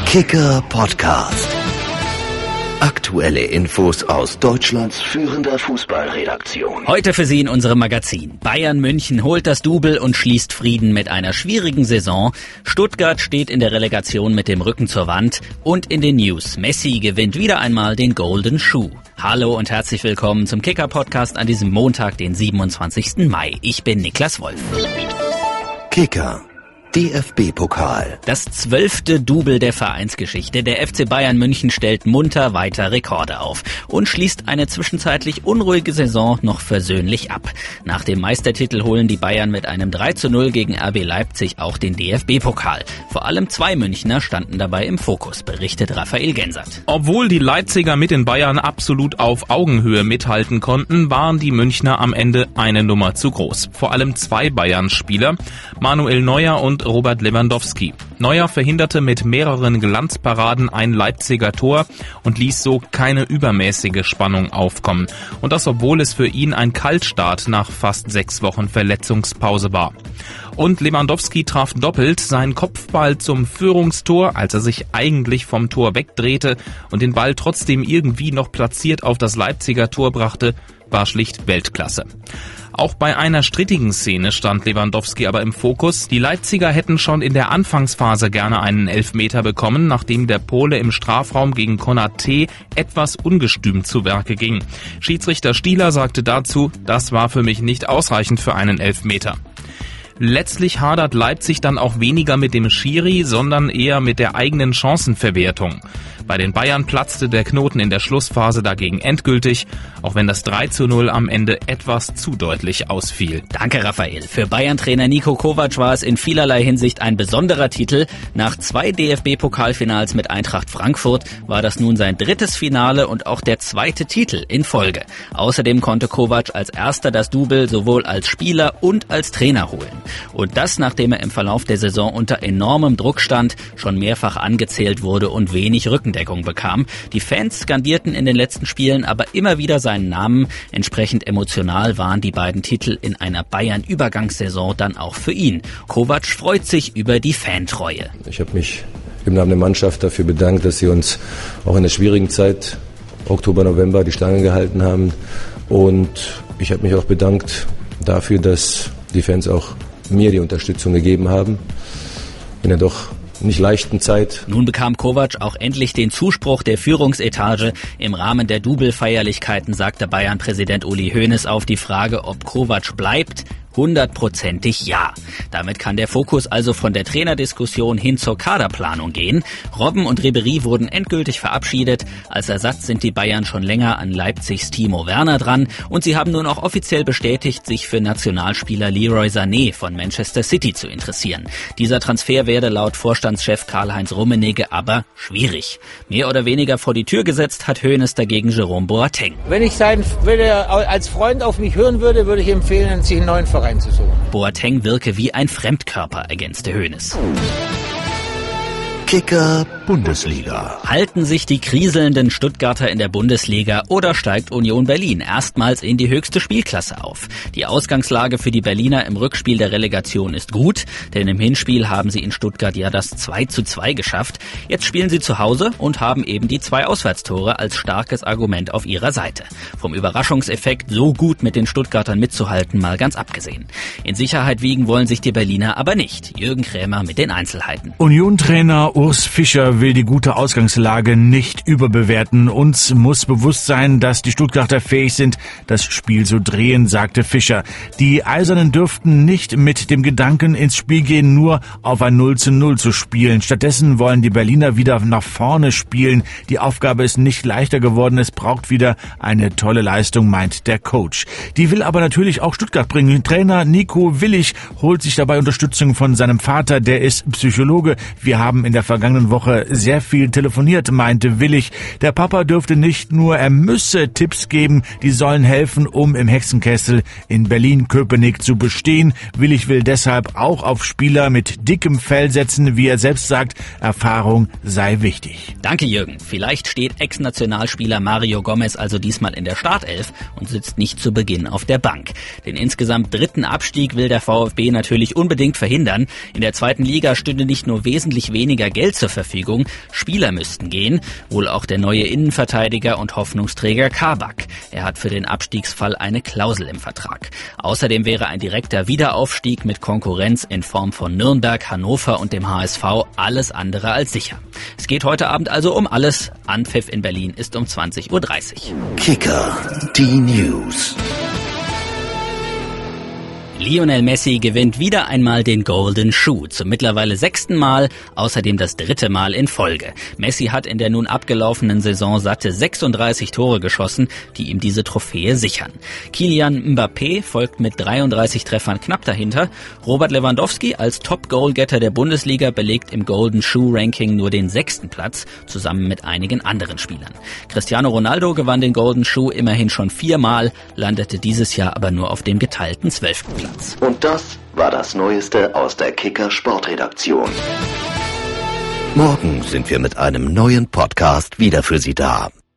Kicker Podcast. Aktuelle Infos aus Deutschlands führender Fußballredaktion. Heute für Sie in unserem Magazin. Bayern München holt das Double und schließt Frieden mit einer schwierigen Saison. Stuttgart steht in der Relegation mit dem Rücken zur Wand. Und in den News: Messi gewinnt wieder einmal den Golden Shoe. Hallo und herzlich willkommen zum Kicker Podcast an diesem Montag, den 27. Mai. Ich bin Niklas Wolf. Kicker. DFB-Pokal. Das 12. Double der Vereinsgeschichte. Der FC Bayern München stellt munter weiter Rekorde auf und schließt eine zwischenzeitlich unruhige Saison noch versöhnlich ab. Nach dem Meistertitel holen die Bayern mit einem 3:0 gegen RB Leipzig auch den DFB-Pokal. Vor allem 2 Münchner standen dabei im Fokus, berichtet Raphael Gensert. Obwohl die Leipziger mit den Bayern absolut auf Augenhöhe mithalten konnten, waren die Münchner am Ende eine Nummer zu groß. Vor allem 2 Bayern-Spieler, Manuel Neuer und Robert Lewandowski. Neuer verhinderte mit mehreren Glanzparaden ein Leipziger Tor und ließ so keine übermäßige Spannung aufkommen. Und das, obwohl es für ihn ein Kaltstart nach fast 6 Wochen Verletzungspause war. Und Lewandowski traf doppelt, sein Kopfball zum Führungstor, als er sich eigentlich vom Tor wegdrehte und den Ball trotzdem irgendwie noch platziert auf das Leipziger Tor brachte, war schlicht Weltklasse. Auch bei einer strittigen Szene stand Lewandowski aber im Fokus. Die Leipziger hätten schon in der Anfangsphase gerne einen Elfmeter bekommen, nachdem der Pole im Strafraum gegen Konaté etwas ungestüm zu Werke ging. Schiedsrichter Stieler sagte dazu: "Das war für mich nicht ausreichend für einen Elfmeter." Letztlich hadert Leipzig dann auch weniger mit dem Schiri, sondern eher mit der eigenen Chancenverwertung. Bei den Bayern platzte der Knoten in der Schlussphase dagegen endgültig, auch wenn das 3:0 am Ende etwas zu deutlich ausfiel. Danke, Raphael. Für Bayern-Trainer Niko Kovac war es in vielerlei Hinsicht ein besonderer Titel. Nach 2 DFB-Pokalfinals mit Eintracht Frankfurt war das nun sein 3. Finale und auch der 2. Titel in Folge. Außerdem konnte Kovac als erster das Double sowohl als Spieler und als Trainer holen. Und das, nachdem er im Verlauf der Saison unter enormem Druck stand, schon mehrfach angezählt wurde und wenig Rückendeckung bekam. Die Fans skandierten in den letzten Spielen aber immer wieder seinen Namen. Entsprechend emotional waren die beiden Titel in einer Bayern-Übergangssaison dann auch für ihn. Kovac freut sich über die Fantreue. Ich habe mich im Namen der Mannschaft dafür bedankt, dass sie uns auch in der schwierigen Zeit, Oktober, November, die Stange gehalten haben. Und ich habe mich auch bedankt dafür, dass die Fans auch mir die Unterstützung gegeben haben in der doch nicht leichten Zeit. Nun bekam Kovac auch endlich den Zuspruch der Führungsetage. Im Rahmen der Double-Feierlichkeiten sagte Bayern-Präsident Uli Hoeneß auf die Frage, ob Kovac bleibt: 100%ig ja. Damit kann der Fokus also von der Trainerdiskussion hin zur Kaderplanung gehen. Robben und Ribéry wurden endgültig verabschiedet. Als Ersatz sind die Bayern schon länger an Leipzigs Timo Werner dran und sie haben nun auch offiziell bestätigt, sich für Nationalspieler Leroy Sané von Manchester City zu interessieren. Dieser Transfer werde laut Vorstandschef Karl-Heinz Rummenigge aber schwierig. Mehr oder weniger vor die Tür gesetzt hat Hoeneß dagegen Jerome Boateng. Wenn er als Freund auf mich hören würde, würde ich empfehlen, sich einen neuen Verein zu suchen. Boateng wirke wie ein Fremdkörper, ergänzte Hoeneß. Kicker Bundesliga. Halten sich die kriselnden Stuttgarter in der Bundesliga oder steigt Union Berlin erstmals in die höchste Spielklasse auf? Die Ausgangslage für die Berliner im Rückspiel der Relegation ist gut, denn im Hinspiel haben sie in Stuttgart ja das 2:2 geschafft. Jetzt spielen sie zu Hause und haben eben die 2 Auswärtstore als starkes Argument auf ihrer Seite. Vom Überraschungseffekt, so gut mit den Stuttgartern mitzuhalten, mal ganz abgesehen. In Sicherheit wiegen wollen sich die Berliner aber nicht. Jürgen Krämer mit den Einzelheiten. Union-Trainer Urs Fischer will die gute Ausgangslage nicht überbewerten. Uns muss bewusst sein, dass die Stuttgarter fähig sind, das Spiel zu drehen, sagte Fischer. Die Eisernen dürften nicht mit dem Gedanken ins Spiel gehen, nur auf ein 0:0 zu spielen. Stattdessen wollen die Berliner wieder nach vorne spielen. Die Aufgabe ist nicht leichter geworden. Es braucht wieder eine tolle Leistung, meint der Coach. Die will aber natürlich auch Stuttgart bringen. Trainer Nico Willig holt sich dabei Unterstützung von seinem Vater, der ist Psychologe. Wir haben in der vergangenen Woche sehr viel telefoniert, meinte Willig. Der Papa dürfte nicht nur, er müsse Tipps geben, die sollen helfen, um im Hexenkessel in Berlin-Köpenick zu bestehen. Willig will deshalb auch auf Spieler mit dickem Fell setzen, wie er selbst sagt, Erfahrung sei wichtig. Danke, Jürgen. Vielleicht steht Ex-Nationalspieler Mario Gomez also diesmal in der Startelf und sitzt nicht zu Beginn auf der Bank. Den insgesamt 3. Abstieg will der VfB natürlich unbedingt verhindern. In der 2. Liga stünde nicht nur wesentlich weniger Geld zur Verfügung. Spieler müssten gehen, wohl auch der neue Innenverteidiger und Hoffnungsträger Kabak. Er hat für den Abstiegsfall eine Klausel im Vertrag. Außerdem wäre ein direkter Wiederaufstieg mit Konkurrenz in Form von Nürnberg, Hannover und dem HSV alles andere als sicher. Es geht heute Abend also um alles. Anpfiff in Berlin ist um 20:30 Uhr. Kicker, die News. Lionel Messi gewinnt wieder einmal den Golden Shoe, zum mittlerweile 6. Mal, außerdem das 3. Mal in Folge. Messi hat in der nun abgelaufenen Saison satte 36 Tore geschossen, die ihm diese Trophäe sichern. Kylian Mbappé folgt mit 33 Treffern knapp dahinter. Robert Lewandowski als Top-Goalgetter der Bundesliga belegt im Golden Shoe-Ranking nur den 6. Platz, zusammen mit einigen anderen Spielern. Cristiano Ronaldo gewann den Golden Shoe immerhin schon 4 Mal, landete dieses Jahr aber nur auf dem geteilten 12. Platz. Und das war das Neueste aus der Kicker Sportredaktion. Morgen sind wir mit einem neuen Podcast wieder für Sie da.